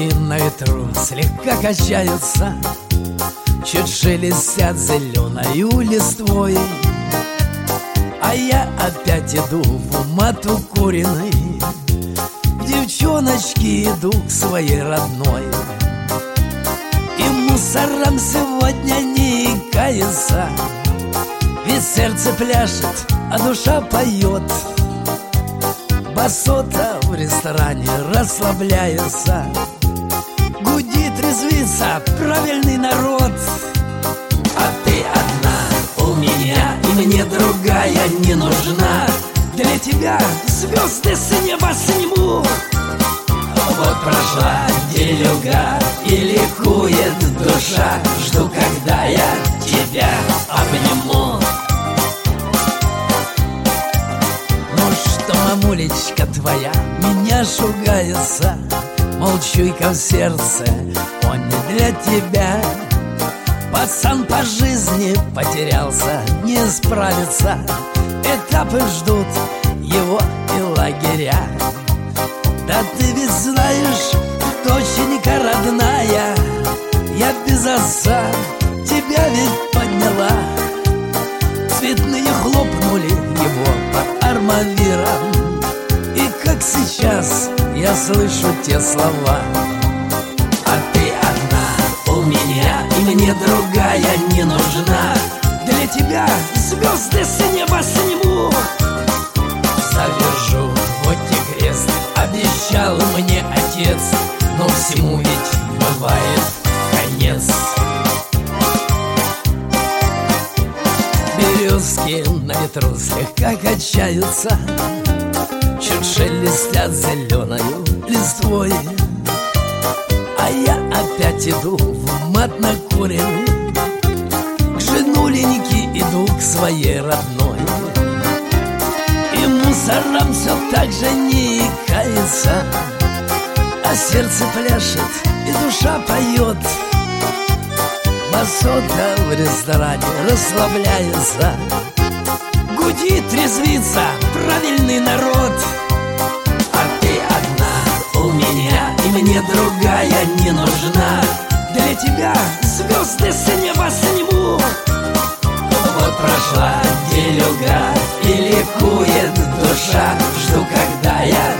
Березки на ветру слегка качаются, чуть шелестят зеленою листвой. А я опять иду в умат укуренный, к девчоночке иду к своей родной. И мусорам сегодня не кается, ведь сердце пляшет, а душа поет. Басота в ресторане расслабляется, гудит, резвится правильный народ. А ты одна у меня, и мне другая не нужна. Для тебя звезды с неба сниму. Вот прошла делюга и ликует душа, жду, когда я тебя обниму. Ну что, мамулечка твоя меня шугается, мол, чуйка в сердце, он не для тебя. Пацан по жизни потерялся, не справится, этапы ждут его и лагеря. Да ты ведь знаешь, доченька родная, я без отца тебя ведь подняла. Цветные хлопнули его по армавирам, и как сейчас я слышу те слова. А ты одна у меня, и мне другая не нужна. Для тебя звезды с неба сниму. Завяжу вот и крест, обещал мне отец, но всему ведь бывает конец. Березки на ветру слегка качаются, чуть шелестят зеленою листвой. А я опять иду в умат накуренный, к женуленьке иду к своей родной. И мусорам все так же не кается, а сердце пляшет и душа поет. Басота в ресторане расслабляется, гудит, резвится правильный народ. А ты одна у меня, и мне другая не нужна. Для тебя звезды с неба сниму. Вот прошла делюга и ликует душа, жду, когда я